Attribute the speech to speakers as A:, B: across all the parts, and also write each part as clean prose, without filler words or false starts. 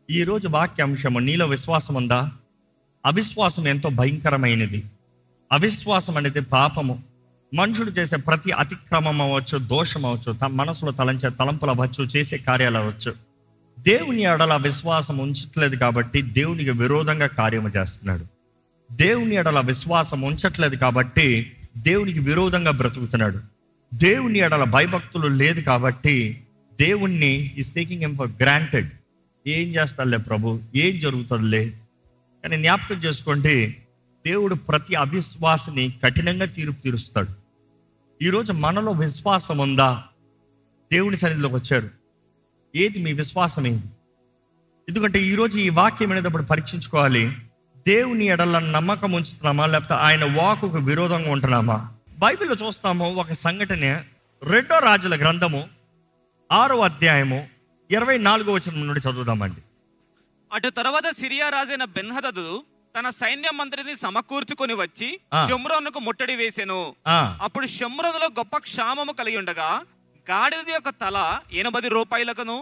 A: ఈరోజు వాక్యాంశము, నీలో విశ్వాసం ఉందా? అవిశ్వాసం ఎంతో భయంకరమైనది. అవిశ్వాసం అనేది పాపము. మనుషుడు చేసే ప్రతి అతిక్రమం అవ్వచ్చు, దోషం అవ్వచ్చు, తన మనసులో తలంచే తలంపులు అవ్వచ్చు, చేసే కార్యాలు అవ్వచ్చు. దేవుని ఎడల విశ్వాసం ఉంచట్లేదు కాబట్టి దేవునికి విరోధంగా కార్యము చేస్తున్నాడు. దేవుని ఎడల విశ్వాసం ఉంచట్లేదు కాబట్టి దేవునికి విరోధంగా బ్రతుకుతున్నాడు. దేవుని ఎడల భయభక్తులు లేదు కాబట్టి దేవుణ్ణి is taking him for granted. ఏం చేస్తాడులే ప్రభు, ఏం జరుగుతుందిలే. కానీ జ్ఞాపకం చేసుకోండి, దేవుడు ప్రతి అవిశ్వాసని కఠినంగా తీరుస్తాడు. ఈరోజు మనలో విశ్వాసం ఉందా? దేవుని సన్నిధిలోకి వచ్చారు. ఏది మీ విశ్వాసం? ఏంది? ఎందుకంటే ఈరోజు ఈ వాక్యం అనేటప్పుడు పరీక్షించుకోవాలి. దేవుని ఎడల నమ్మకం ఉంచుతున్నామా, లేకపోతే ఆయన వాకుకు విరోధంగా ఉంటున్నామా? బైబిల్లో చూస్తాము ఒక సంఘటన. 2 రాజుల గ్రంథము 6వ అధ్యాయము 24వ వచనం నుండి చదువుదామండి.
B: అటు తర్వాత సిరియా రాజైన బెన్హదదు తన సైన్య మంత్రిని సమకూర్చుకొని వచ్చి షోమ్రోనుకు ముట్టడి వేసెను. అప్పుడు షోమ్రోనులో గొప్ప క్షామము కలిగి ఉండగా గాడిద యొక్క తల 80 రూపాయలకును,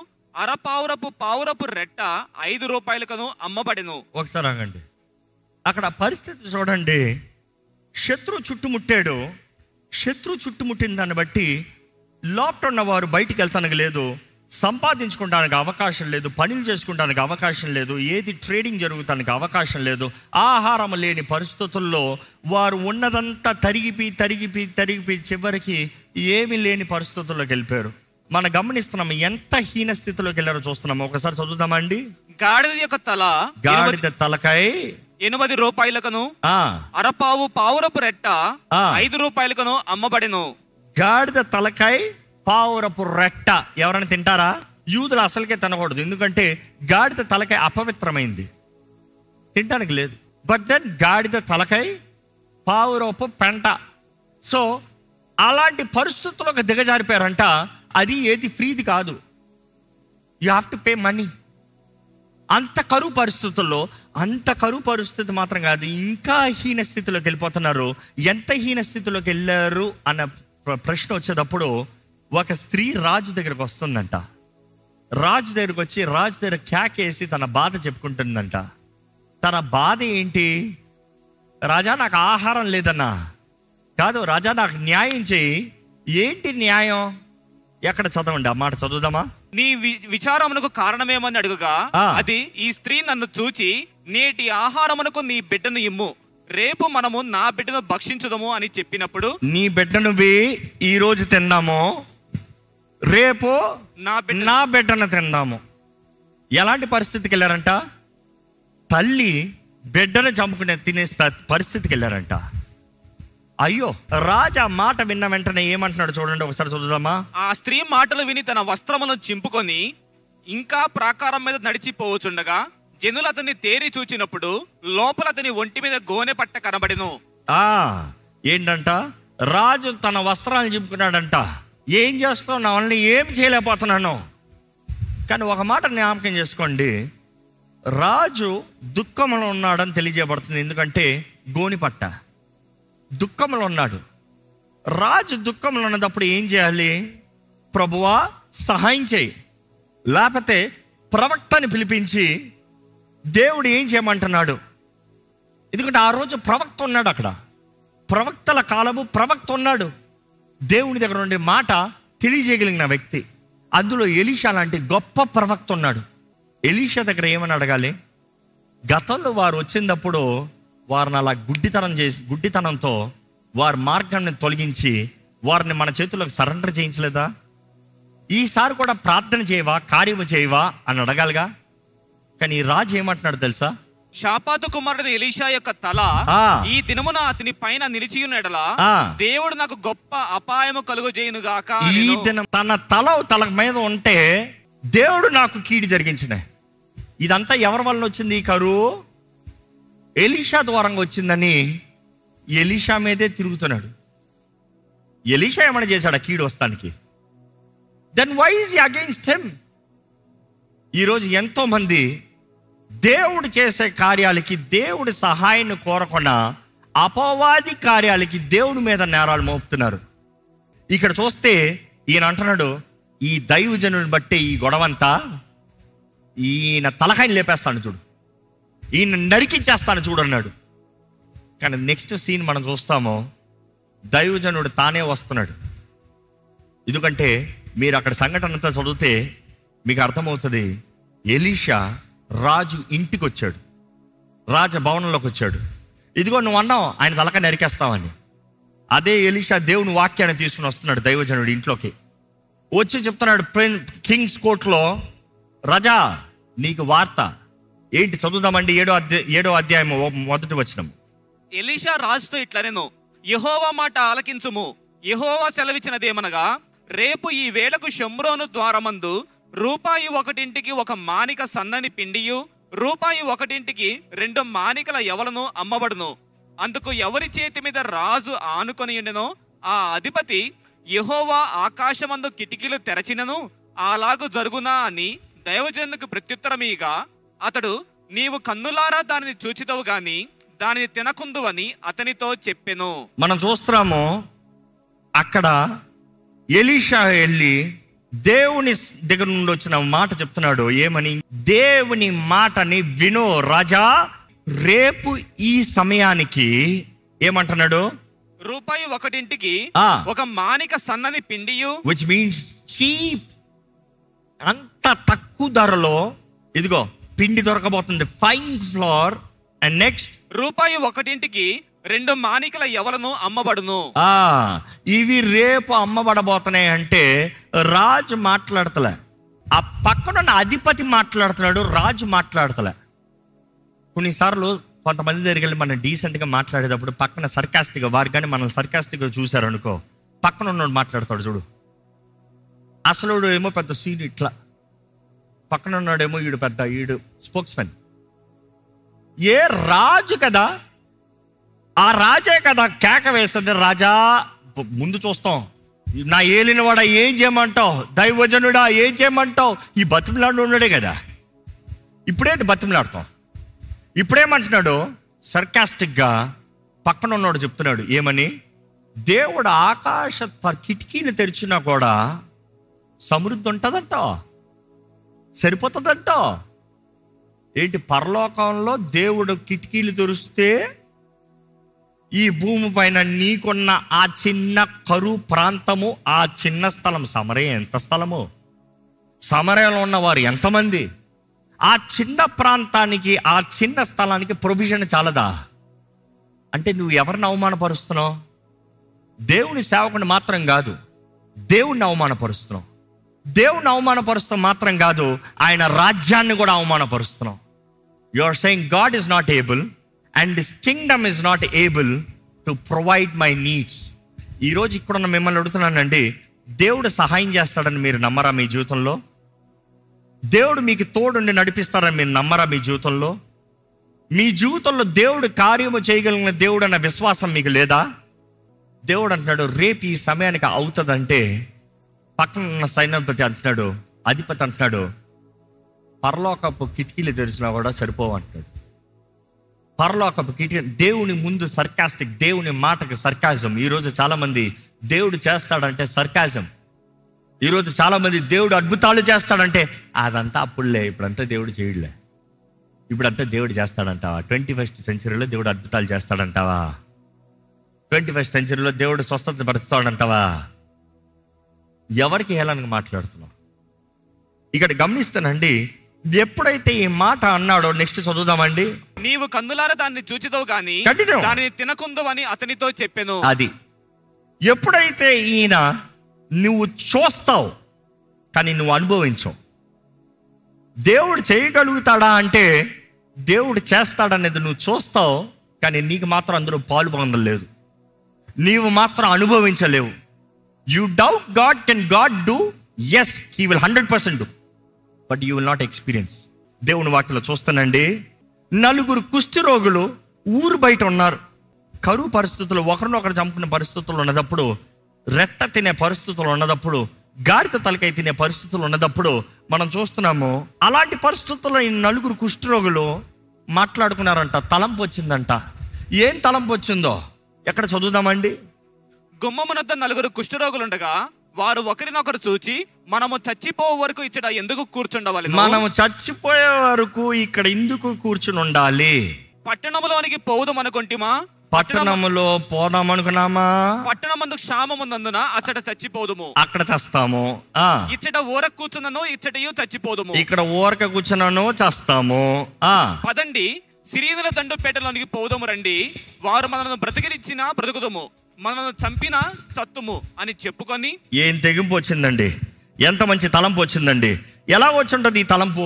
B: పావురపు రెట్ట 5 రూపాయలకును అమ్మబడెను.
A: ఒకసారి ఆగండి. అక్కడ పరిస్థితి చూడండి. శత్రువు చుట్టుముట్టాడు. శత్రువు చుట్టుముట్టిన దాన్ని బట్టి లోపట ఉన్నవారు బయటికి వెళ్తానికి లేదు, సంపాదించుకోవడానికి అవకాశం లేదు, పనులు చేసుకోవడానికి అవకాశం లేదు, ఏది ట్రేడింగ్ జరుగుతానికి అవకాశం లేదు. ఆహారం లేని పరిస్థితుల్లో వారు ఉన్నదంతా తరిగిపి చివరికి ఏమీ లేని పరిస్థితుల్లోకి వెళ్ళిపోయారు. మనం గమనిస్తున్నాము ఎంత హీన స్థితిలోకి వెళ్ళారో చూస్తున్నాము. ఒకసారి చదువుదామండి.
B: గాడిద యొక్క తల,
A: గాడిద తలకాయ
B: 80 రూపాయలకును, పావురపు రెట్ట 5 రూపాయలకును అమ్మబడెను.
A: గాడిద తలకాయ, పావురపు రెట్ట ఎవరైనా తింటారా? యూదులు అసలుకే తినకూడదు, ఎందుకంటే గాడిద తలకాయ అపవిత్రమైంది, తినడానికి లేదు. బట్ దెన్ గాడిద తలకాయ, పావురపు పెంట. సో అలాంటి పరిస్థితులకు దిగజారిపోయారంట. అది ఏది ఫ్రీది కాదు, you have to pay money. అంత కరువు పరిస్థితుల్లో, అంత కరువు పరిస్థితి మాత్రం కాదు, ఇంకా హీన స్థితిలోకి వెళ్ళిపోతున్నారు. ఎంత హీన స్థితిలోకి వెళ్ళారు అన్న ప్రశ్న వచ్చేటప్పుడు ఒక స్త్రీ రాజు దగ్గరకు వస్తుందంట. రాజు దగ్గరకు వచ్చి రాజు దగ్గర కేకేసి తన బాధ చెప్పుకుంటుందంట. తన బాధ ఏంటి? రాజా, నాకు ఆహారం లేదన్నా. కాదు రాజా, నాకు న్యాయం చేయి. ఏంటి న్యాయం? ఎక్కడ చదవండి, ఆ మాట చదువుదామా?
B: నీ విచారమునకు కారణమేమని అడుగుగా అది, ఈ స్త్రీ నన్ను చూచి నేటి ఆహారమునకు నీ బిడ్డను ఇమ్ము, రేపు మనము నా బిడ్డను భక్షించుదము అని చెప్పినప్పుడు, నీ
A: బిడ్డను ఈ రోజు తిందాము, రేపు నా బిడ్డను తిందాము. ఎలాంటి పరిస్థితికి వెళ్ళారంట? తల్లి బిడ్డను చంపుకునే తినే పరిస్థితికి వెళ్ళారంట. అయ్యో, రాజా మాట విన్న వెంటనే ఏమంటున్నాడు చూడండి, ఒకసారి చదువుదామా?
B: ఆ స్త్రీ మాటలు విని తన వస్త్రములను చింపుకొని ఇంకా ప్రాకారం మీద నడిచిపోవచ్చుండగా జనులు అతన్ని తేరి చూచినప్పుడు లోపల అతని ఒంటి మీద గోనె పట్ట కనబడెను.
A: ఏంటంట? రాజు తన వస్త్రాలు చింపుకున్నాడంట. ఏం చేస్తావు? నా వల్ల ఏం చేయలేకపోతున్నాను. కానీ ఒక మాట జ్ఞాపకం చేసుకోండి, రాజు దుఃఖంలో ఉన్నాడని తెలియజేయబడుతుంది. ఎందుకంటే గోని పట్ట, దుఃఖంలో ఉన్నాడు. రాజు దుఃఖంలో ఉన్నప్పుడు ఏం చేయాలి? ప్రభువా సహాయం చేయి, లేకపోతే ప్రవక్తని పిలిపించి దేవుడు ఏం చేయమంటున్నాడు? ఎందుకంటే ఆ రోజు ప్రవక్త ఉన్నాడు అక్కడ. ప్రవక్తల కాలము ప్రవక్త ఉన్నాడు. దేవుని దగ్గర ఉండే మాట తెలియజేయగలిగిన వ్యక్తి. అందులో ఎలీషా లాంటి గొప్ప ప్రవక్త ఉన్నాడు. ఎలీషా దగ్గర ఏమని అడగాలి? గతంలో వారు వచ్చినప్పుడు వారిని అలా గుడ్డితనంతో వారి మార్గాన్ని తొలగించి వారిని మన చేతుల్లోకి సరెండర్ చేయించలేదా? ఈసారి కూడా ప్రార్థన చేయవా, కార్యము చేయవా అని అడగాలిగా. కానీ ఈ రాజు ఏమంటున్నాడు తెలుసా?
B: షాపాతు కుమారుడు ఎలీషా యొక్క తల ఈ దినమున అతని పైన నిలిచి ఉన్నడలా దేవుడు నాకు గొప్ప అపాయము కలుగజేయును గాక.
A: ఈ దినం తన తల మీద ఉంటే దేవుడు నాకు కీడు జరిగించిన. ఇదంతా ఎవరి వల్ల వచ్చింది? ఈ కరువు ఎలీషా ద్వారంగా వచ్చిందని ఎలీషా మీదే తిరుగుతున్నాడు. ఎలీషా ఏమైనా చేశాడు కీడు వస్తానికి? Then why is he against him? ఈరోజు ఎంతో మంది దేవుడు చేసే కార్యాలకి దేవుడి సహాయాన్ని కోరకుండా అపవాది కార్యాలకి దేవుడి మీద నేరాలు మోపుతున్నారు. ఇక్కడ చూస్తే ఈయన అంటున్నాడు, ఈ దైవజనుని బట్టి ఈ గొడవంతా, ఈయన తలకాయని లేపేస్తాను చూడు, ఈయన నరికించేస్తాను చూడు అన్నాడు. కానీ నెక్స్ట్ సీన్ మనం చూస్తాము, దైవజనుడు తానే వస్తున్నాడు. ఎందుకంటే మీరు అక్కడ సంఘటన అంతా చదివితే మీకు అర్థమవుతుంది. ఎలీషా రాజు ఇంటికి వచ్చాడు, రాజభవనంలోకి వచ్చాడు. ఇదిగో నువ్వు అన్నావు ఆయన తలకాయ నరికేస్తావని. అదే ఎలీషా దేవుని వాక్యాన్ని తీసుకుని వస్తున్నాడు దైవజనుడు ఇంట్లోకి. వచ్చి చెప్తున్నాడు కింగ్స్ కోర్టులో, రాజా నీకు వార్త ఏంటి చదువుదామండి. 7వ అధ్యాయం 1వ వచనం.
B: ఎలీషా రాజుతో ఇట్లనెను, యెహోవా మాట ఆలకించుము. యెహోవా సెలవిచ్చినదేమనగా, రేపు ఈ వేళకు షోమ్రోను ద్వారమందు రూపాయి 1 ఒక మానిక సన్నని పిండియు, రూపాయి 1 2 మానికల యవలను అమ్మబడును. అందుకు ఎవరి చేతి మీద రాజు ఆనుకొని ఉండెనో ఆ అధిపతి, యెహోవా ఆకాశమందు కిటికీలు తెరచినను అలాగు జరుగునా అని దైవజనునికి ప్రత్యుత్తరమీగా, అతడు, నీవు కన్నులారా దానిని చూచిదవు గాని దానిని తినకుందువని అతనితో చెప్పెను.
A: మనం చూస్తున్నాము అక్కడ ఎలీషా వెళ్ళి దేవుని దగ్గర నుండి వచ్చిన మాట చెప్తున్నాడు. ఏమని? దేవుని మాటని విను రాజా, రేపు ఈ సమయానికి ఏమంటున్నాడు?
B: రూపాయి 1 ఒక మానిక సన్నని పిండియు,
A: విచ్ మీన్స్ చీప్, అంత తక్కువ ధరలో ఇదిగో పిండి దొరకబోతుంది, ఫైన్ ఫ్లోర్. అండ్ నెక్స్ట్,
B: రూపాయి 1 2 మానికల యవలను అమ్మబడును.
A: ఇవి రేపు అమ్మబడబోతున్నాయి అంటే రాజు మాట్లాడతలే, ఆ పక్కన అధిపతి మాట్లాడుతున్నాడు, రాజు మాట్లాడతలే. కొన్నిసార్లు కొంతమంది దగ్గరికి వెళ్ళి మనం డీసెంట్గా మాట్లాడేటప్పుడు పక్కన సర్కాస్టిక్గా, వారు కానీ మనం సర్కాస్టిక్గా చూశారనుకో, పక్కన ఉన్నోడు మాట్లాడతాడు చూడు, అసలు ఏమో పెద్ద సీన్ ఇట్లా, పక్కన ఉన్నాడేమో ఈడు స్పోక్స్ మ్యాన్. ఏ రాజు కదా, ఆ రాజే కదా కేక వేస్తుంది, రాజా ముందు చూస్తాం, నా ఏలినవాడా ఏం చేయమంటావు, దైవజనుడా ఏం చేయమంటావు, ఈ బతిమలాడు ఉన్నాడే కదా, ఇప్పుడేది బతిమలాడతాం. ఇప్పుడేమంటున్నాడు? సర్కాస్టిక్గా పక్కన ఉన్నాడు చెప్తున్నాడు. ఏమని? దేవుడు ఆకాశ కిటికీలు తెరిచినా కూడా సమృద్ధి ఉంటుందంట, సరిపోతుందంట. ఏంటి? పరలోకంలో దేవుడు కిటికీలు తెరిస్తే ఈ భూమి పైన నీకున్న ఆ చిన్న కరువు ప్రాంతము, ఆ చిన్న స్థలం, సమరయ ఎంత స్థలము, సమరయలో ఉన్నవారు ఎంతమంది, ఆ చిన్న ప్రాంతానికి, ఆ చిన్న స్థలానికి ప్రొవిజన్ చాలదా? అంటే నువ్వు ఎవరిని అవమానపరుస్తున్నావు? దేవుని సేవకుని మాత్రం కాదు, దేవుణ్ణి అవమానపరుస్తున్నావు. దేవుణ్ణి అవమానపరుస్తాం మాత్రం కాదు, ఆయన రాజ్యాన్ని కూడా అవమానపరుస్తున్నావు. You are saying God is not able and this kingdom is not able to provide my needs. ఈరోజు ఇక్కడున్న మిమ్మల్ని అడుగుతున్నానండి, దేవుడు సహాయం చేస్తాడని మీరు నమ్మరా? మీ జీవితంలో దేవుడు మీకు తోడుండి నడిపిస్తారని మీరు నమ్మరా? మీ జీవితంలో దేవుడు కార్యము చేయగలిగిన దేవుడు అన్న విశ్వాసం మీకు లేదా? దేవుడు అంటున్నాడు రేపు ఈ సమయానికి అవుతుందంటే, పక్కన ఉన్న సైన్యాధిపతి అంటున్నాడు, అధిపతి అంటున్నాడు, పరలోకపు కిటికీలు తెరిచినా కూడా సరిపోవు అంటున్నాడు. పరలోకపు కిటికీ, దేవుని ముందు సర్కాస్టిక్, దేవుని మాటకి సర్కాజం. ఈరోజు చాలా మంది దేవుడు చేస్తాడంటే సర్కాజం. ఈరోజు చాలా మంది దేవుడు అద్భుతాలు చేస్తాడంటే అదంతా అప్పుడులే, ఇప్పుడంతా దేవుడు చేయడులే, ఇప్పుడంతా దేవుడు చేస్తాడంటావా? 21st సెంచరీలో దేవుడు అద్భుతాలు చేస్తాడంటావా? 21st సెంచరీలో దేవుడు స్వస్థత పరుస్తాడంటావా? ఎవరికి హేళనగా మాట్లాడుతున్నావు? ఇక్కడ గమనిస్తానండి, ఎప్పుడైతే ఈ మాట అన్నాడో, నెక్స్ట్ చదువుదామండి.
B: నీవు కన్నులారా దాన్ని చూచిదవు గాని దానిని తినకుందువని అతనితో చెప్పెను.
A: అది ఎప్పుడైతే ఈయన నువ్వు చూస్తావు కానీ నువ్వు అనుభవించవు. దేవుడు చేయగలుగుతాడా అంటే దేవుడు చేస్తాడనేది నువ్వు చూస్తావు, కానీ నీకు మాత్రం అందులో పాలు పొందలేదు, నీవు మాత్రం అనుభవించలేవు. You doubt God, can God do? Yes, he will 100% do, but you will not experience. దేవుని వాక్యలో చూస్తానండి, 4 కుష్ఠరోగులు ఊరు బయట ఉన్నారు, కరువు పరిస్థితులు, ఒకరినొకరు చంపుకునే పరిస్థితులు ఉన్నదప్పుడు, రెట్ట తినే పరిస్థితులు ఉన్నదప్పుడు, గాడిద తలకాయ తినే పరిస్థితులు ఉన్నదప్పుడు మనం చూస్తున్నాము. అలాంటి పరిస్థితుల్లో ఈ 4 కుష్ఠరోగులు మాట్లాడుకున్నారంట, తలంపు వచ్చిందంట. ఏం తలంపు వచ్చిందో ఎక్కడ చదువుదామండి?
B: గుమ్మమునొద్ద 4 కుష్ఠరోగులుండగా వారు ఒకరినొకరు చూచి మనము చచ్చిపోయే వరకు ఇచ్చట ఎందుకు కూర్చుండవాలి,
A: మనము చచ్చిపోయే వరకు ఇక్కడ ఎందుకు కూర్చుని ఉండాలి?
B: పట్టణములోనికి పోవుదాం అనుకుంటుమా?
A: పట్టణములో పోదాం అనుకున్నామా?
B: పట్టణమందు క్షామమున్నందున అచ్చట చచ్చిపోదుము,
A: అక్కడ చస్తాము.
B: ఇచ్చట ఊరక కూర్చున్నాను, ఇచ్చటయు చచ్చిపోదుము.
A: ఇక్కడ ఊరక కూర్చున్నాను, చస్తాము.
B: పదండి, సిరియనుల దండుపేటలోనికి పోదాము రండి. వారు మనల్ని బ్రతికినిచ్చినా బ్రతుకుదము, మనల్ని చంపినా చత్తుము అని చెప్పుకొని.
A: ఏం తెగింపు వచ్చిందండి! ఎంత మంచి తలంపు వచ్చిందండి! ఎలా వచ్చుంటది ఈ తలంపు?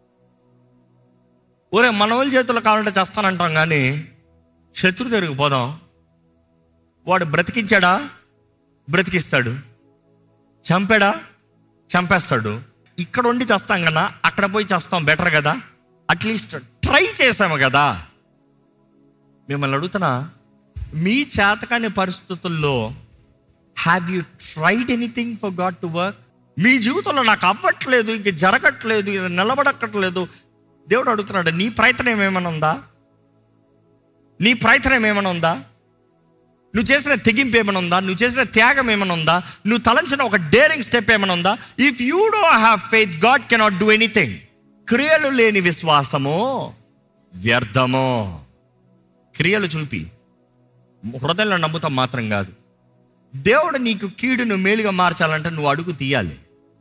A: ఒరే, మన వాళ్ళ చేతుల్లో కావాలంటే చేస్తానంటాం కానీ శత్రు దగ్గరికి పోదాం. వాడు బ్రతికించాడా? బ్రతికిస్తాడు. చంపాడా? చంపేస్తాడు. ఇక్కడ ఉండి చేస్తాం కదా, అక్కడ పోయి చేస్తాం బెటర్ కదా. అట్లీస్ట్ ట్రై చేసాము కదా. మిమ్మల్ని అడుగుతున్నా, మీ చేతకాని పరిస్థితుల్లో have you tried anything for God to work? మీ జీవితంలో నాకు అవ్వట్లేదు, ఇంక జరగట్లేదు, ఇది నిలబడక్కట్లేదు, దేవుడు అడుగుతున్నాడు, నీ ప్రయత్నం ఏమైనా ఉందా? నీ ప్రయత్నం ఏమైనా ఉందా? నువ్వు చేసిన తెగింపు ఏమైనా ఉందా? నువ్వు చేసిన త్యాగం ఏమైనా ఉందా? నువ్వు తలంచిన ఒక డేరింగ్ స్టెప్ ఏమైనా ఉందా? If you don't have faith, God cannot do anything. క్రియలు లేని విశ్వాసము వ్యర్థము. క్రియలు చూపి హృదయంలో నమ్ముతాం మాత్రం కాదు. దేవుడు నీకు కీడును మేలుగా మార్చాలంటే నువ్వు అడుగు తీయాలి.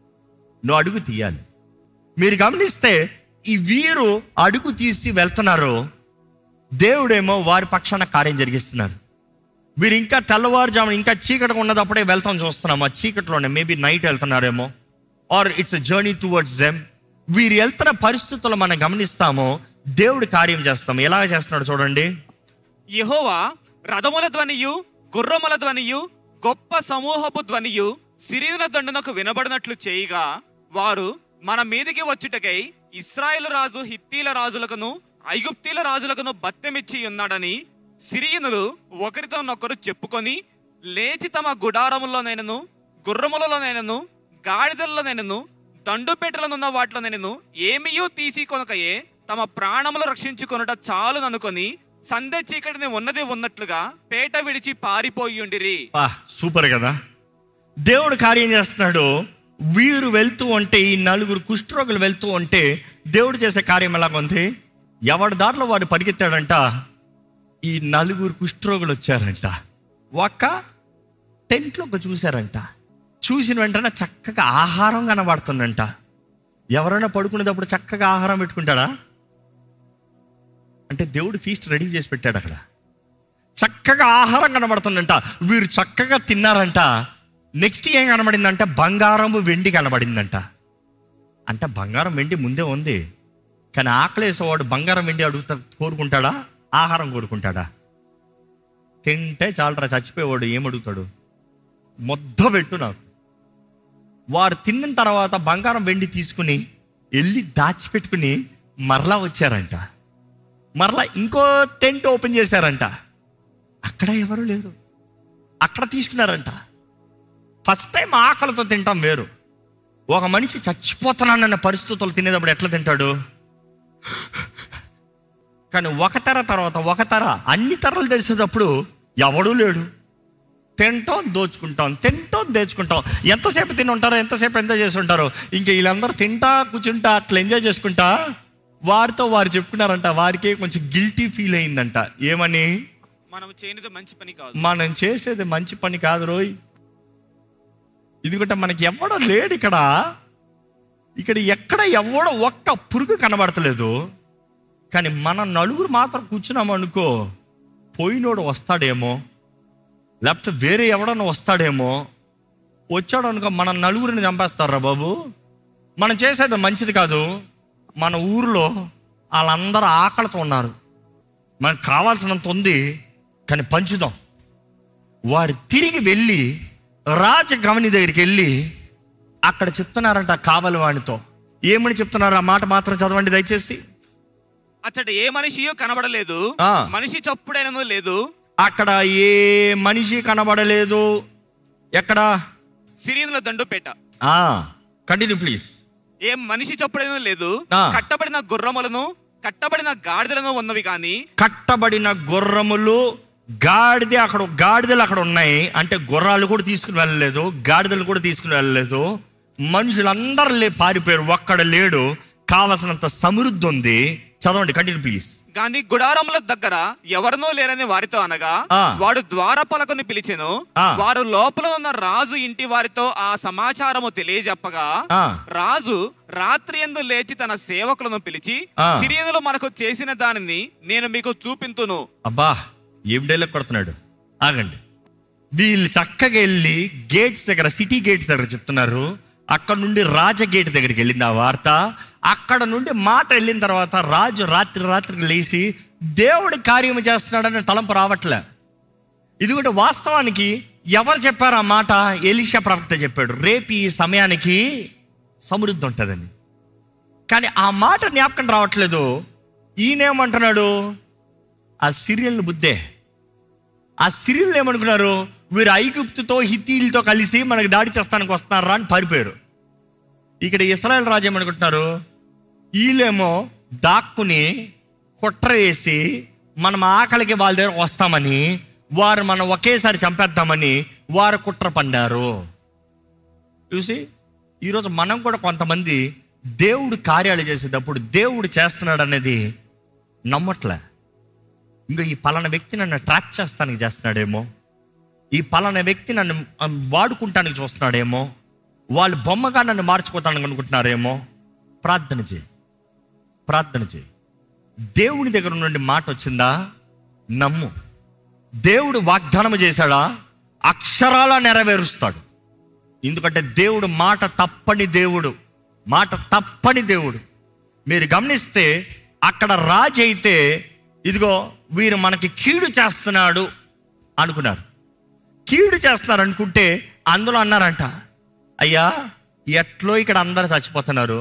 A: మీరు గమనిస్తే ఈ వీరు అడుగు తీసి వెళ్తున్నారు, దేవుడేమో వారి పక్షాన కార్యం జరిగిస్తున్నారు. వీరు ఇంకా తెల్లవారుజామున ఇంకా చీకటిగా ఉన్నదప్పుడే వెళ్తాం చూస్తున్నాం. ఆ చీకటిలోనే మేబీ నైట్ వెళ్తున్నారేమో, or it's a journey towards them. వీరు వెళ్తున్న పరిస్థితులు మనం గమనిస్తాము, దేవుడు కార్యం చేస్తాము. ఎలా చేస్తున్నాడు చూడండి.
B: యెహోవా రథముల ధ్వనియు గుర్రముల ధ్వనియు గొప్ప సమూహపు ధ్వనియు సిరియనుల దండునకు వినబడినట్లు చేయగా, వారు మన మీదికి వచ్చుటకై ఇశ్రాయేలు రాజు హిత్తీల రాజులకును ఐగుప్తీల రాజులకును బత్తెమిచ్చి ఉన్నాడని సిరియనులు ఒకరితోనొకరు చెప్పుకొని, లేచి తమ గుడారములోనైనను గుర్రములలోనైనను గాడిదల్లోనైనను దండుపేటలనున్న వాటిలోనైనను ఏమీయూ తీసి కొనకయే తమ ప్రాణములు రక్షించుకొనుట చాలుననుకొని సంధ్య చీకటిని ఉన్నది ఉన్నట్లుగా పేట విడిచి పారిపోయిండిరి.
A: సూపర్ కదా. దేవుడు కార్యం చేస్తున్నాడు. వీరు వెళ్తూ ఉంటే, ఈ నలుగురు కుష్ఠరోగులు వెళ్తూ ఉంటే దేవుడు చేసే కార్యం ఎలాగుంది? ఎవరి దారిలో వాడు పరిగెత్తాడంట, ఈ నలుగురు కుష్ఠరోగులు వచ్చారంట. ఒక్క టెంట్లోకి చూశారంట. చూసిన వెంటనే చక్కగా ఆహారం కనబడుతుందంట. ఎవరైనా పడుకునేటప్పుడు చక్కగా ఆహారం పెట్టుకుంటాడా? అంటే దేవుడు ఫీస్ట్ రెడీ చేసి పెట్టాడు. అక్కడ చక్కగా ఆహారం కనబడుతుందంట. వీరు చక్కగా తిన్నారంట. నెక్స్ట్ ఏం కనబడిందంటే బంగారము వెండి కనబడిందంట. అంటే బంగారం వెండి ముందే ఉంది, కానీ ఆకలేసేవాడు బంగారం వెండి కోరుకుంటాడా? ఆహారం కోరుకుంటాడా? తింటే చాలరా, చచ్చిపోయేవాడు ఏమడుగుతాడు? మొద్ద పెట్టు నాకు. వారు తిన్న తర్వాత బంగారం వెండి తీసుకుని వెళ్ళి దాచిపెట్టుకుని మరలా వచ్చారంట. మరలా ఇంకో టెంట్ ఓపెన్ చేశారంట. అక్కడ ఎవరు లేరు. అక్కడ తీసుకున్నారంట. ఫస్ట్ టైం ఆకలితో తింటాం వేరు. ఒక మనిషి చచ్చిపోతున్నానన్న పరిస్థితులు తినేటప్పుడు ఎట్లా తింటాడు? కానీ ఒక తెర తర్వాత ఒక తెర, అన్ని తెరలు తెలిసేటప్పుడు ఎవడూ లేడు. తింటాం దోచుకుంటాం, తింటాం దోచుకుంటాం. ఎంతసేపు తిని ఉంటారో, ఎంతసేపు ఎంజాయ్ చేసి ఉంటారో. ఇంకా వీళ్ళందరూ తింటా కూర్చుంటా అట్లా ఎంజాయ్ చేసుకుంటా వారితో వారు చెప్పుకున్నారంట. వారికి కొంచెం గిల్టీ ఫీల్ అయిందంట. ఏమని?
B: మనం చేసేది మంచి పని కాదు,
A: మనం చేసేది మంచి పని కాదు రోయ్. ఇదిగోట మనకి ఎవడో లేడు ఇక్కడ. ఎక్కడ ఎవడో ఒక్క పురుగు కనబడతలేదు. కానీ మన నలుగురు మాత్రం కూర్చున్నాము అనుకో, పోయినోడు వస్తాడేమో, లేకపోతే వేరే ఎవడన్నా వస్తాడేమో. వచ్చాడు అనుకో, మన నలుగురిని చంపేస్తారా బాబు. మనం చేసేది మంచిది కాదు. మన ఊరిలో వాళ్ళందరూ ఆకలితో ఉన్నారు, మనకు కావాల్సినంత ఉంది, కానీ పంచుదాం. వారు తిరిగి వెళ్ళి రాజగవని దగ్గరికి వెళ్ళి అక్కడ చెప్తున్నారంట కావలి వాడితో. ఏమని చెప్తున్నారు? ఆ మాట మాత్రం చదవండి దయచేసి.
B: అచ్చట ఏ మనిషియో కనబడలేదు, మనిషి చప్పుడైనను లేదు.
A: అక్కడ ఏ మనిషి కనబడలేదు. ఎక్కడ?
B: సిరియనుల దండుపేట.
A: Continue please.
B: ఏ మనిషి చప్పుడైనను లేదు. కట్టబడిన గుర్రములను కట్టబడిన గాడిదలను ఉన్నవి కానీ,
A: కట్టబడిన గుర్రములు గాడిదలు అక్కడ ఉన్నాయి అంటే గుర్రాలు కూడా తీసుకుని వెళ్ళలేదు, గాడిదలు కూడా తీసుకుని వెళ్ళలేదు. మనుషులందరూ పారిపోయారు, ఒక్కడ లేడు. కావలసినంత సమృద్ధి ఉంది. చదవండి, కంటిన్యూ ప్లీజ్.
B: కానీ గుడారముల దగ్గర ఎవరినో లేరని వారితో అనగా వాడు ద్వారపాలకుని పిలిచెను. వారు లోపల ఉన్న రాజు ఇంటి వారితో ఆ సమాచారము తెలియజెప్పగా రాజు రాత్రి యందు లేచి తన సేవకులను పిలిచి, సిరియనులు మనకు చేసిన దానిని నేను మీకు చూపింతును.
A: అబ్బా, ఏం డైలాగ్ కొడుతున్నాడు. ఆగండి. వీళ్ళు చక్కగా వెళ్ళి గేట్స్ దగ్గర, సిటీ గేట్స్ దగ్గర చెప్తున్నారు. అక్కడ నుండి రాజగేట్ దగ్గరికి వెళ్ళింది ఆ వార్త. అక్కడ నుండి మాట వెళ్ళిన తర్వాత రాజు రాత్రికి లేచి దేవుడి కార్యము చేస్తున్నాడని తలంపు రావట్లే. ఇది కూడా వాస్తవానికి ఎవరు చెప్పారు ఆ మాట? ఎలీషా ప్రవక్త చెప్పాడు, రేపు ఈ సమయానికి సమృద్ధి ఉంటుందని. కానీ ఆ మాట జ్ఞాపకం రావట్లేదు. ఈయనేమంటున్నాడు? ఆ సిరియల్ బుద్ధే. ఆ సిరియల్ ఏమనుకున్నారు? వీరు ఐగుప్తుతో హిత్తీలతో కలిసి మనకు దాడి చేస్తానికి వస్తున్నారా అని పారిపోయారు. ఇక్కడ ఇశ్రాయేల్ రాజు ఏమనుకుంటున్నారు? వీళ్ళేమో దాక్కుని కుట్ర వేసి మనం ఆకలికి వాళ్ళ దగ్గర వస్తామని, వారు మనం ఒకేసారి చంపేద్దామని వారు కుట్ర పన్నారు. చూసి ఈరోజు మనం కూడా కొంతమంది దేవుడు కార్యాలు చేసేటప్పుడు దేవుడు చేస్తున్నాడు అనేది నమ్మట్లే. ఇంకా ఈ పలానా వ్యక్తి నన్ను ట్రాప్ చేస్తానికి చేస్తున్నాడేమో, ఈ పలానా వ్యక్తి నన్ను వాడుకుంటానికి చూస్తున్నాడేమో, వాళ్ళు బొమ్మగా నన్ను మార్చుకోతానికి అనుకుంటున్నారేమో. ప్రార్థన చేయి. దేవుని దగ్గర నుండి మాట వచ్చిందా? నమ్ము. దేవుడు వాగ్దానం చేశాడా? అక్షరాలా నెరవేరుస్తాడు. ఎందుకంటే దేవుడు మాట తప్పని దేవుడు. మీరు గమనిస్తే అక్కడ రాజు అయితే ఇదిగో వీరు మనకి కీడు చేస్తున్నాడు అనుకున్నారు. కీడు చేస్తున్నారు అనుకుంటే అందులో అన్నారంట, అయ్యా ఎట్లో ఇక్కడ అందరు చచ్చిపోతున్నారు,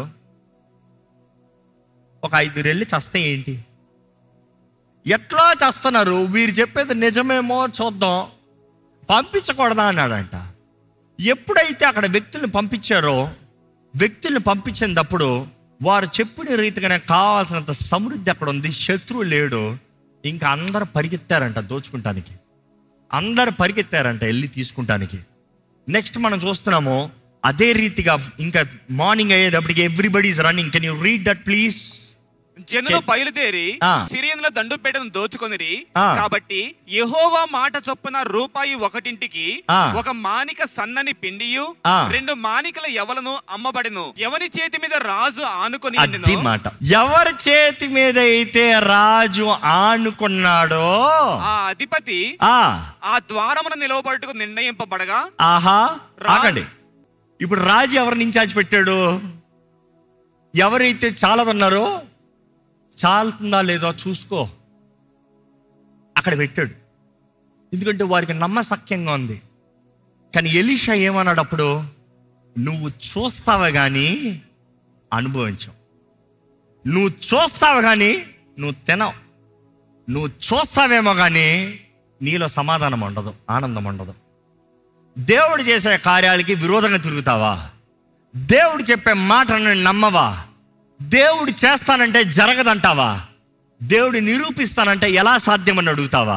A: ఒక 5 రెళ్ళు చస్తే ఏంటి? ఎట్లా చేస్తున్నారు, వీరు చెప్పేది నిజమేమో చూద్దాం, పంపించకూడదా అన్నాడంట. ఎప్పుడైతే అక్కడ వ్యక్తుల్ని పంపించినప్పుడు వారు చెప్పిన రీతిగానే కావాల్సినంత సమృద్ధి అక్కడ ఉంది, శత్రువు లేడు. ఇంకా అందరు పరిగెత్తారంట దోచుకుంటానికి, అందరు పరిగెత్తారంట వెళ్ళి తీసుకుంటానికి. నెక్స్ట్ మనం చూస్తున్నాము అదే రీతిగా ఇంకా మార్నింగ్ అయ్యేటప్పటికి everybody is running. Can you read that please?
B: జనులు బయలుదేరి సిరియనుల దండుపేటను దోచుకొనిరి. కాబట్టి యెహోవా మాట చొప్పున రూపాయి 1ంటికి ఒక మానిక సన్నని పిండియు 2 మానికల యవలను అమ్మబడెను. ఎవరి చేతి మీద రాజు ఆనుకొని
A: మాట, ఎవరి చేతి మీద అయితే రాజు ఆనుకున్నాడో
B: ఆ అధిపతి ఆ ద్వారమున నిలవబడుటకు నిర్ణయింపబడగా.
A: ఆగండి. ఇప్పుడు రాజు ఎవరిని ఇన్ఛార్జ్ పెట్టాడు? ఎవరైతే చాలదన్నారో చాలుతుందా లేదో చూసుకో అక్కడ పెట్టాడు. ఎందుకంటే వారికి నమ్మసక్యంగా ఉంది. కానీ ఎలీషా ఏమన్నాడు అప్పుడు? నువ్వు చూస్తావా కానీ అనుభవించవు, నువ్వు చూస్తావు కానీ నువ్వు తినవు, నువ్వు చూస్తావేమో కానీ నీలో సమాధానం ఉండదు, ఆనందం ఉండదు. దేవుడు చేసే కార్యాలకి విరోధంగా తిరుగుతావా? దేవుడు చెప్పే మాటను నమ్మవా? దేవుడు చేస్తానంటే జరగదంటావా? దేవుడు నిరూపిస్తానంటే ఎలా సాధ్యమని అడుగుతావా?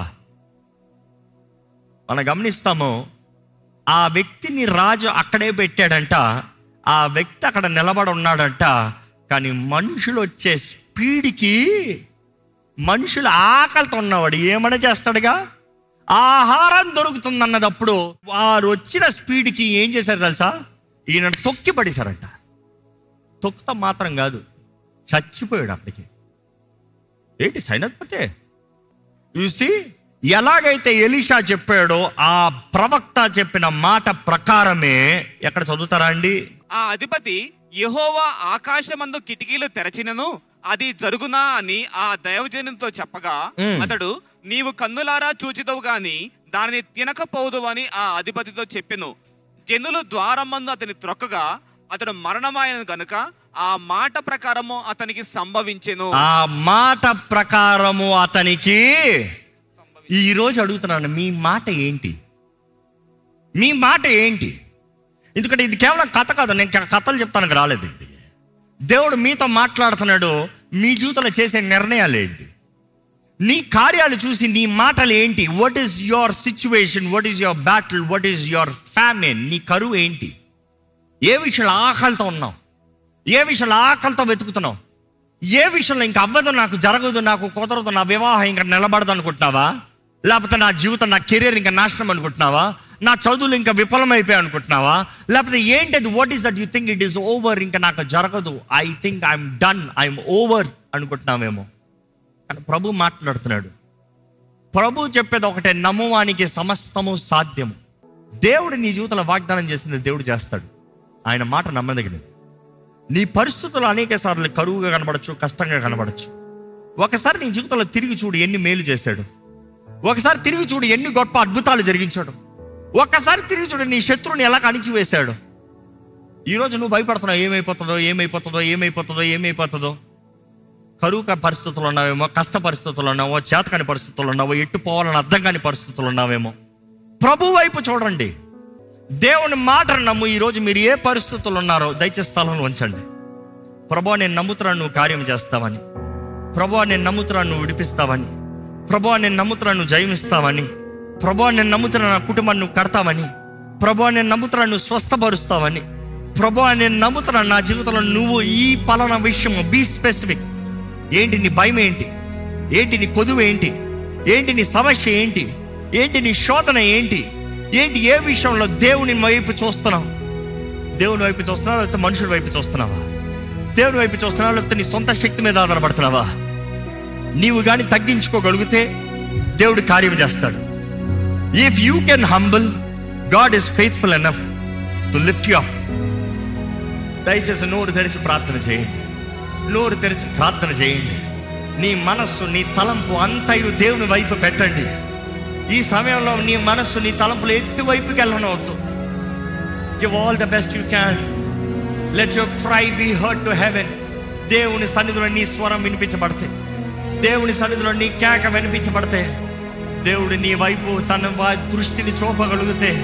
A: మనం గమనిస్తాము, ఆ వ్యక్తిని రాజు అక్కడే పెట్టాడంట, ఆ వ్యక్తి అక్కడ నిలబడి ఉన్నాడంట. కానీ మనుషులు వచ్చే స్పీడ్కి, మనుషులు ఆకలితో ఉన్నవాడు ఏమైనా చేస్తాడుగా, ఆహారం దొరుకుతుందన్నదప్పుడు వారు వచ్చిన స్పీడ్కి ఏం చేశారు తెలుసా? ఈయన తొక్కి పడేశారంట. తొక్కుతా మాత్రం కాదు, చచ్చిపోయాడు అప్పటికి. ఏంటి సైనత్పతే? చూసి ఎలాగైతే ఎలీషా చెప్పాడో ఆ ప్రవక్త చెప్పిన మాట ప్రకారమే, ఎక్కడ చదువుతారా అండి?
B: ఆ అధిపతి యెహోవా ఆకాశమందు కిటికీలు తెరచినను అది జరుగునా అని ఆ దైవజనునితో చెప్పగా అతడు, నీవు కన్నులారా చూచిదవు గాని దానిని తినకపోదు అని ఆ అధిపతితో చెప్పెను. జనులు ద్వారమందు అతని త్రొక్కగా అతడు మరణమాయను గనుక ఆ మాట ప్రకారము అతనికి సంభవించెను.
A: ఆ మాట ప్రకారము అతనికి. ఈ రోజు అడుగుతున్నాను, మీ మాట ఏంటి? మీ మాట ఏంటి? ఎందుకంటే ఇది కేవలం కథ కాదు, నేను కథలు చెప్తానికి రాలేదు. దేవుడు మీతో మాట్లాడుతున్నాడు. మీ జీవితంలో చేసే నిర్ణయాలు ఏంటి? నీ కార్యాలు చూసి నీ మాటలు ఏంటి? What is your situation? What is your battle? What is your famine? నీ కరువు ఏంటి? ఏ విషయంలో ఆకలితో ఉన్నావు? ఏ విషయంలో ఆకలితో వెతుకుతున్నావు? ఏ విషయంలో ఇంకా అవ్వదు, నాకు జరగదు, నాకు కుదరదు, నా వివాహం ఇంకా నిలబడదు అనుకుంటున్నావా? లేకపోతే నా జీవితం, నా కెరీర్ ఇంకా నాశనం అనుకుంటున్నావా? నా చదువులు ఇంకా విఫలమైపోయాయి అనుకుంటున్నావా? లేకపోతే ఏంటది? What is that you think it is over? ఇంకా నాకు జరగదు, I think I'm done, I'm over అనుకుంటున్నావేమో. కానీ ప్రభు మాట్లాడుతున్నాడు. ప్రభు చెప్పేది ఒకటే, నమ్మువానికి సమస్తము సాధ్యము. దేవుడు నీ జీవితంలో వాగ్దానం చేసింది దేవుడు చేస్తాడు. ఆయన మాట నమ్మదగినది. నీ పరిస్థితులు అనేక సార్లు కరువుగా కనబడచ్చు, కష్టంగా కనబడచ్చు. ఒకసారి నీ జీవితంలో తిరిగి చూడు ఎన్ని మేలు చేశాడు. ఒకసారి తిరిగి చూడు ఎన్ని గొప్ప అద్భుతాలు జరిగించాడు. ఒక్కసారి తిరిగి చూడు నీ శత్రువుని ఎలా అణిచివేశాడు. ఈరోజు నువ్వు భయపడుతున్నావు, ఏమైపోతుందో ఏమైపోతుందో ఏమైపోతుందో ఏమైపోతుందో. కరువు పరిస్థితులు ఉన్నావేమో, కష్ట పరిస్థితులు ఉన్నావో, చేతకాని పరిస్థితులు ఉన్నావో, ఎట్టు పోవాలని అర్థం కాని పరిస్థితులు ఉన్నావేమో. ప్రభు వైపు చూడండి, దేవుని మాటను నమ్ము. ఈరోజు మీరు ఏ పరిస్థితులు ఉన్నారో దయచేసి స్థలంలో ఉంచండి. ప్రభువా నేను నమ్ముతున్నాను నువ్వు కార్యం చేస్తావని. ప్రభువా నేను నమ్ముతున్నాను నువ్వు విడిపిస్తావని. ప్రభువా నేను నమ్ముతున్నాను నువ్వు జయమిస్తావని. ప్రభువా నేను నమ్ముతున్నాను నా కుటుంబాన్ని నువ్వు కడతావని. ప్రభువా నేను నమ్ముతున్నాను నువ్వు స్వస్థపరుస్తావని. ప్రభువా నేను నమ్ముతున్నాను నా జీవితంలో నువ్వు ఈ పలానా విషయము. Be specific. ఏంటి నీ భయం? ఏంటి ఏంటి నీ కొదువు? ఏంటి ఏంటి నీ సమస్య? ఏంటి ఏంటి నీ శోధన? ఏంటి ఏంటి ఏ విషయంలో దేవుని వైపు చూస్తున్నావు? దేవుని వైపు చూస్తున్నావా లేకపోతే మనుషుల వైపు చూస్తున్నావా? దేవుని వైపు చూస్తున్నావా లేకపోతే నీ సొంత శక్తి మీద ఆధారపడుతున్నావా? నీవు కానీ తగ్గించుకోగలిగితే దేవుడు కార్యం చేస్తాడు. If you can humble, god is faithful enough to lift you up. దయచేసి నోరు తెరిచి ప్రార్థన చేయండి. నోరు తెరిచి ప్రార్థన చేయండి. నీ మనస్సు, నీ తలంపు అంతయు దేవుని వైపు పెట్టండి. ఈ సమయంలో నీ మనస్సు, నీ తలంపులు ఎటువైపుకి వెళ్ళనవద్దు. Give all the best you can. Let your cry be heard to heaven. దేవుని సన్నిధిలో నీ స్వరం వినిపించబడితే, దేవుని సన్నిధిలో నీ కేక వినిపించబడితే, దేవుడు నీ వైపు తన దృష్టిని చూపగలిగితే,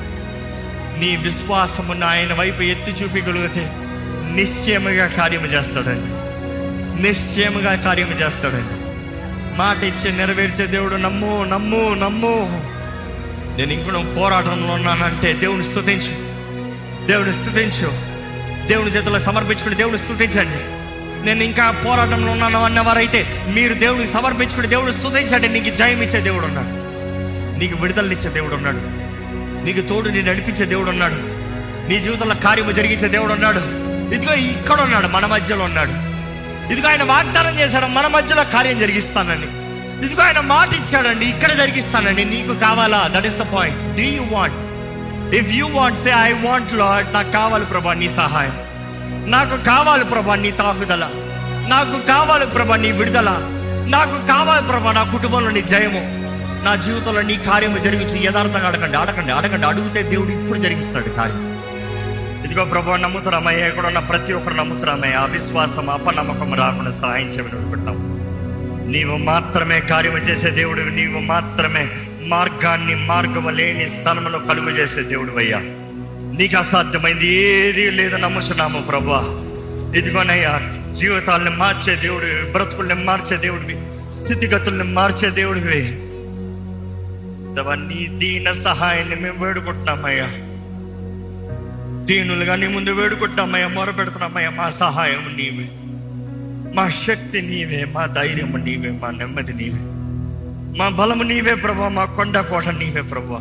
A: నీ విశ్వాసమును ఆయన వైపు ఎత్తి చూపగలిగితే నిశ్చయముగా కార్యము చేస్తాడండి. నిశ్చయముగా కార్యము చేస్తాడండి. మాట ఇచ్చి నెరవేర్చే దేవుడు. నమ్ము నమ్ము నమ్ము. నేను ఇంకొక పోరాటంలో ఉన్నానంటే దేవుని స్తుతించు, దేవుని స్తుతించు. దేవుని చేతుల్లో సమర్పించుకుని దేవుని స్తుతించండి. నేను ఇంకా పోరాటంలో ఉన్నాను అన్నవారైతే మీరు దేవుడికి సమర్పించుకుని దేవుడు స్తుతించండి. నీకు జయం ఇచ్చే దేవుడు ఉన్నాడు, నీకు విడుదలనిచ్చే దేవుడు ఉన్నాడు, నీకు తోడు నీ నడిపించే దేవుడు ఉన్నాడు, నీ జీవితంలో కార్యము జరిగించే దేవుడు ఉన్నాడు. ఇదిగో ఇక్కడ ఉన్నాడు, మన మధ్యలో ఉన్నాడు. ఇదిగో ఆయన వాగ్దానం చేశాడు, మన మధ్యలో కార్యం జరిగిస్తానని. ఇదిగో ఆయన మాట ఇచ్చాడండి, ఇక్కడ జరిగిస్తానండి. నీకు కావాలా? That is the point. Do you want? If you want, say I want Lord. నాకు కావాలి ప్రభా నీ సహాయం, నాకు కావాలి ప్రభా నీ తాకుదల, నాకు కావాలి ప్రభా నీ విడుదల, నాకు కావాలి ప్రభా నా కుటుంబంలో నీ జయము, నా జీవితంలో నీ కార్యము జరిగించి. యథార్థంగా అడగండి, అడగండి, అడగండి. అడిగితే దేవుడు ఇప్పుడు జరిగిస్తాడు కార్యం. ఇదిగో ప్రభు నమ్ముతున్నామయ్యా, ఇక్కడ ఉన్న ప్రతి ఒక్కరు నమ్ముతున్నామయ్యా. అవిశ్వాసం, అపనమ్మకం రాకుండా సహాయం చేయమని అనుకుంటాం. నీవు మాత్రమే కార్యము చేసే దేవుడు, నీవు మాత్రమే మార్గాన్ని మార్గము లేని స్థలంలో కలుగు చేసే దేవుడు అయ్యా. నీకు అసాధ్యమైంది ఏది లేదు నమ్ముతున్నాము ప్రభా. ఇదిగోనయ్యా, జీవితాలను మార్చే దేవుడివి, బ్రతుకుల్ని మార్చే దేవుడివి, స్థితిగతుల్ని మార్చే దేవుడివి. నీ దీన సహాయాన్ని మేము వేడుకుంటున్నామయ్యా. దీనులుగా నీ ముందు వేడుకుంటున్నామయ్యా, మొరపెడుతున్నామయ్యా. మా సహాయం నీవే, మా శక్తి నీవే, మా ధైర్యం నీవే, మా నెమ్మది నీవే, మా బలము నీవే ప్రభా, మా కొండ కోట నీవే ప్రభా.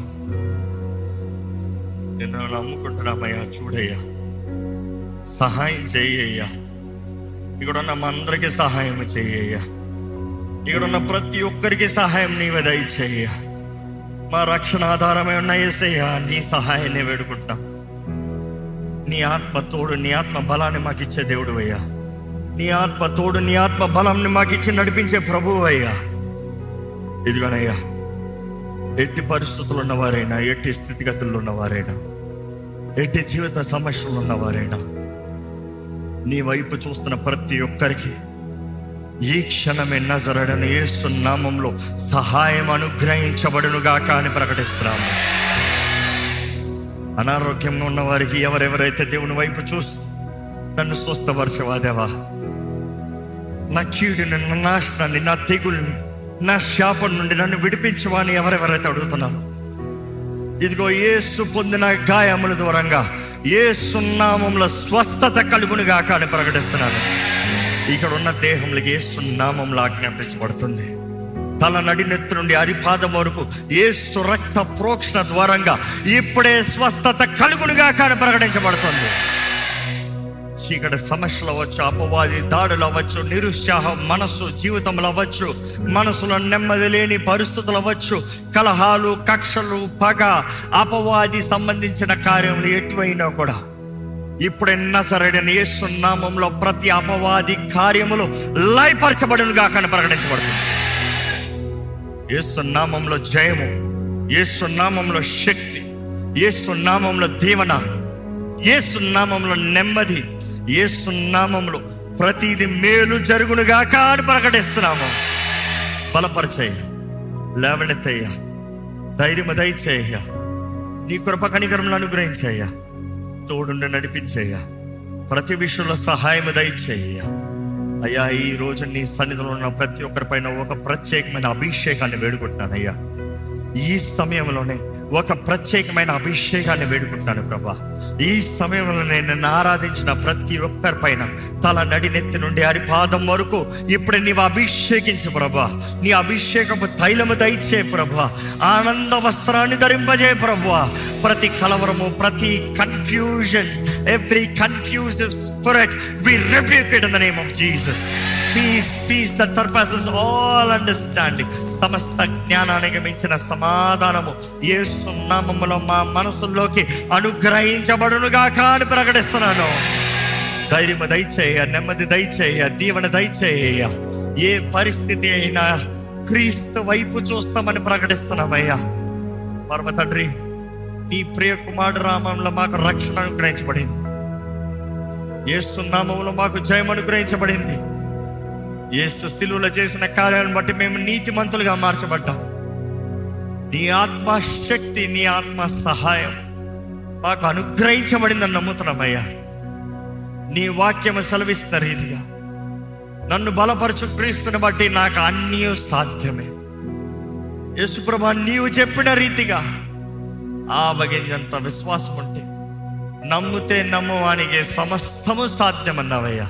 A: నేను నమ్ముకుంటున్నామయ్యా. చూడయ్యా, సహాయం చేయ్యా. ఇక్కడ ఉన్న మా అందరికీ సహాయం చేయ్యా. ఇక్కడ ఉన్న ప్రతి ఒక్కరికి సహాయం నీవే దయచేయ్యా. మా రక్షణ ఆధారమై ఉన్న యేసయ్యా, నీ సహాయాన్ని వేడుకుంటున్నాం. నీ ఆత్మ తోడు, నీ ఆత్మ బలాన్ని మాకు ఇచ్చే దేవుడు అయ్యా. నీ ఆత్మ తోడు, నీ ఆత్మ బలాన్ని మాకు ఇచ్చి నడిపించే ప్రభువు అయ్యా. ఇదిగోనయ్యా, ఎట్టి పరిస్థితులు ఉన్నవారైనా, ఎట్టి స్థితిగతుల్లో ఉన్నవారైనా, ఎట్టి జీవిత సమస్యలు ఉన్నవారైనా, నీ వైపు చూస్తున్న ప్రతి ఒక్కరికి ఈ క్షణమే నజరేయుడైన యేసు నామములో సహాయం అనుగ్రహించబడునుగాక అని ప్రకటిస్తున్నాము. అనారోగ్యంగా ఉన్న వారికి, ఎవరెవరైతే దేవుని వైపు చూస్తూ నన్ను స్వస్థపరచవా దేవా, నా కీడుని, నా నాశనాన్ని, నా తెగుల్ని, నా శాపం నుండి నన్ను విడిపించమని ఎవరెవరైతే అడుగుతున్నారు, ఇదిగో యేసు పొందిన గాయముల దూరంగా యేసు నామములో స్వస్థత కలుగునుగా కానీ ప్రకటిస్తున్నాను. ఇక్కడ ఉన్న దేహంలోకి యేసు నామములో ఆజ్ఞాపించబడుతుంది. తల నడినెత్తు నుండి అరిపాదం వరకు యేసు రక్త ప్రోక్షణ ద్వారంగా ఇప్పుడే స్వస్థత కలుగునుగా కానీ ప్రకటించబడుతుంది. చీకటి సమస్యలు అవ్వచ్చు, అపవాది దాడులు అవ్వచ్చు, నిరుత్సాహం మనసు జీవితంలో అవ్వచ్చు, మనసులో నెమ్మది లేని పరిస్థితులు అవ్వచ్చు, కలహాలు, కక్షలు, పగ, అపవాది సంబంధించిన కార్యములు ఎటువైనా కూడా ఇప్పుడే నజరేయుడైన యేసు నామములో ప్రతి అపవాది కార్యములు లయపరచబడునుగా కానీ ప్రకటించబడుతుంది. యేసు నామములో జయము, యేసు నామములో శక్తి, యేసు నామములో దీవెన, యేసు నామములో నెమ్మది, యేసు నామములో ప్రతిది మేలు జరుగునుగా కానీ ప్రకటిస్తున్నాము. బలపరచయ్య, లేవనెత్తయ్య, ధైర్యము దయచేయ, నీ కృప కనికరములను అనుగ్రహించయ్య, తోడుండి నడిపించయ్య, ప్రతి విషయంలో సహాయము దయచేయ. అయ్యా, ఈ రోజు నీ సన్నిధిలో ఉన్న ప్రతి ఒక్కరిపైన ఒక ప్రత్యేకమైన అభిషేకాన్ని వేడుకుంటున్నానయ్యా. ఈ సమయంలోనే ఒక ప్రత్యేకమైన అభిషేకాన్ని వేడుకుంటున్నాను ప్రభా. ఈ సమయంలో నేను ఆరాధించిన ప్రతి ఒక్కరిపైన తల నడినెత్తి నుండి అరిపాదం వరకు ఇప్పుడు నీవు అభిషేకించు ప్రభా. నీ అభిషేకపు తైలము దయచే ప్రభా. ఆనంద వస్త్రాన్ని ధరింపజే ప్రభా. ప్రతి కలవరము, ప్రతి confusion, every confusive spirit we rebuke it in the name of Jesus. Peace that surpasses all understanding. సమస్త జ్ఞానానికి మించిన సమాధానము యేసు నామములో మా మనసుల్లోకి అనుగ్రహించబడునుగా కానీ ప్రకటిస్తున్నాను. ధైర్యము దయచేయ, నెమ్మది దయచేయ, దీవెన దయచేయ. ఏ పరిస్థితి అయినా క్రీస్తు వైపు చూస్తామని ప్రకటిస్తున్నామయ్యా. పరమ తండ్రి, నీ ప్రియ కుమారుడు నామములో మాకు రక్షణ అనుగ్రహించబడింది. యేసు నామములో మాకు జయం అనుగ్రహించబడింది. యేసు శిలువలో చేసిన కార్యాలను బట్టి మేము నీతిమంతులుగా మార్చబడ్డాం. నీ ఆత్మ శక్తి, నీ ఆత్మ సహాయం మాకు అనుగ్రహించబడిందని నమ్ముతున్నామయ్యా. నీ వాక్యము సెలవిస్తున్న రీతిగా నన్ను బలపరచు క్రీస్తుని బట్టి నాకు అన్నీ సాధ్యమే. యేసుప్రభా, నీవు చెప్పిన రీతిగా ఆవగింజంత విశ్వాసం ఉంటే నమ్మితే నమ్మువానికి సమస్తము సాధ్యమన్నావయ్యా.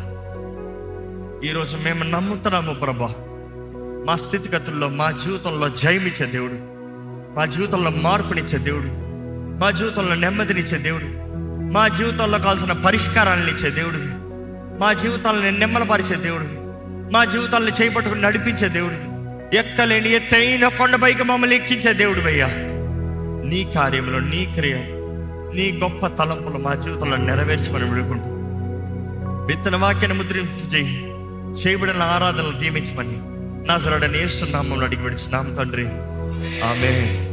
A: ఈరోజు మేము నమ్ముతున్నాము ప్రభా. మా స్థితిగతుల్లో, మా జీవితంలో జయమిచ్చే దేవుడు, మా జీవితంలో మార్పునిచ్చే దేవుడు, మా జీవితంలో నెమ్మదినిచ్చే దేవుడు, మా జీవితంలో కావాల్సిన పరిష్కారాలను ఇచ్చే దేవుడు, మా జీవితాలను నెమ్మలపరిచే దేవుడు, మా జీవితాలను చేపట్టుకుని నడిపించే దేవుడు, ఎక్కలేని ఎత్తైన కొండపైకి మమ్మల్ని ఎక్కించే దేవుడు అయ్యా. నీ కార్యంలో, నీ క్రియ, నీ గొప్ప తలంపులు మా జీవితంలో నెరవేర్చమని వేడుకుంటూ విత్తన వాక్యాన్ని ముద్రింపు చేయి, చేయబడిన ఆరాధనలు దీవించమని నజరేయుడైన యేసు నామములో అడిగి విడిచున్నాము తండ్రి. ఆమేన్.